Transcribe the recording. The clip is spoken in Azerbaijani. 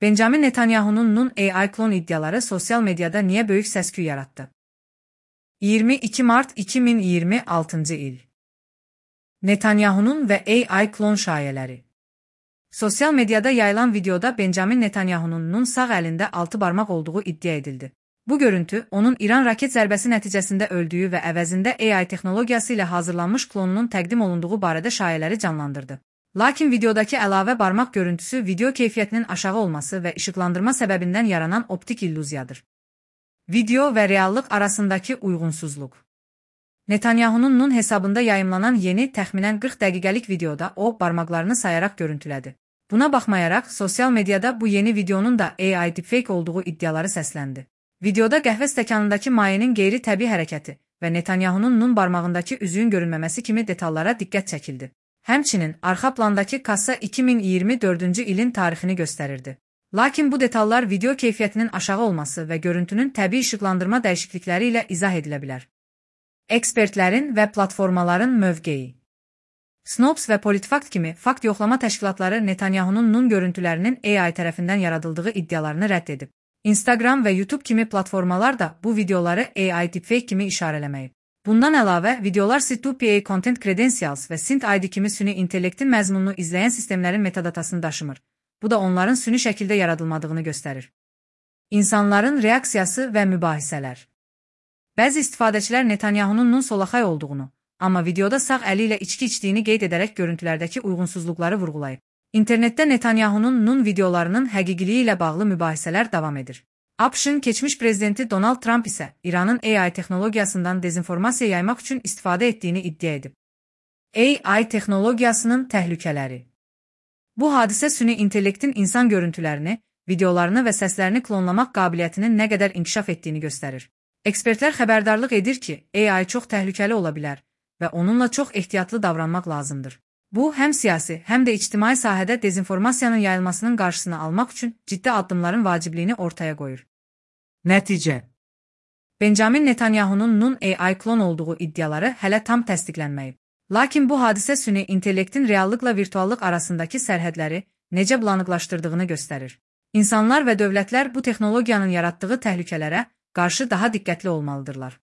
Benjamin Netanyahu'nun Nun AI klon iddiaları sosyal medyada niye büyük səs-küy yarattı? 22 Mart 2026 il. Netanyahu'nun ve AI klon şayeleri. Sosyal medyada yayılan videoda Benjamin Netanyahu'nun Nun sağ elinde 6 parmak olduğu iddia edildi. Bu görüntü, onun İran raket zərbəsi nəticəsində öldüyü və əvəzində AI texnologiyası ilə hazırlanmış klonunun təqdim olunduğu barədə şayələri canlandırdı. Lakin videodakı əlavə barmaq görüntüsü video keyfiyyətinin aşağı olması və işıqlandırma səbəbindən yaranan optik illüziyadır. Video və reallıq arasındakı uyğunsuzluq. Netanyahu'nun Nun hesabında yayımlanan yeni, təxminən 40 dəqiqəlik videoda o, barmaqlarını sayaraq görüntülədi. Buna baxmayaraq, sosial medyada bu yeni videonun da AI deepfake olduğu iddiaları səsləndi. Videoda qəhvə stəkanındakı mayenin qeyri-təbii hərəkəti və Netanyahu'nun Nun barmağındakı üzüyün görünməməsi kimi detallara diqqət çəkildi. Həmçinin, arxa plandakı kassa 2024-cü ilin tarixini göstərirdi. Lakin bu detallar video keyfiyyətinin aşağı olması və görüntünün təbii işıqlandırma dəyişiklikləri ilə izah edilə bilər. Ekspertlərin və platformaların mövqeyi. Snopes və PolitiFact kimi fakt yoxlama təşkilatları Netanyahu'nun Nun görüntülərinin AI tərəfindən yaradıldığı iddialarını rədd edib. Instagram və YouTube kimi platformalar da bu videoları AI deepfake kimi işarələməyib. Bundan əlavə, videolar C2PA Content Credentials və SynthID kimi süni intellektin məzmununu izləyən sistemlərin metadatasını daşımır. Bu da onların süni şəkildə yaradılmadığını göstərir. İnsanların reaksiyası və mübahisələr. Bəzi istifadəçilər Netanyahu'nun Nun solaxay olduğunu, amma videoda sağ əli ilə içki içdiyini qeyd edərək görüntülərdəki uyğunsuzluqları vurğulayıb. İnternetdə Netanyahu'nun Nun videolarının həqiqiliyi ilə bağlı mübahisələr davam edir. ABŞ-ın keçmiş prezidenti Donald Trump isə İranın AI texnologiyasından dezinformasiya yaymaq üçün istifadə etdiyini iddia edib. AI texnologiyasının təhlükələri. Bu hadisə süni intellektin insan görüntülərini, videolarını və səslərini klonlamaq qabiliyyətinin nə qədər inkişaf etdiyini göstərir. Ekspertlər xəbərdarlıq edir ki, AI çox təhlükəli ola bilər və onunla çox ehtiyatlı davranmaq lazımdır. Bu, həm siyasi, həm də ictimai sahədə dezinformasiyanın yayılmasının qarşısını almaq üçün ciddi addımların vacibliyini ortaya qoyur. Nəticə. Benjamin Netanyahu'nun Nun AI klon olduğu iddiaları hələ tam təsdiqlənməyib. Lakin bu hadisə süni intellektin reallıqla virtuallıq arasındakı sərhədləri necə bulanıqlaşdırdığını göstərir. İnsanlar və dövlətlər bu texnologiyanın yaratdığı təhlükələrə qarşı daha diqqətli olmalıdırlar.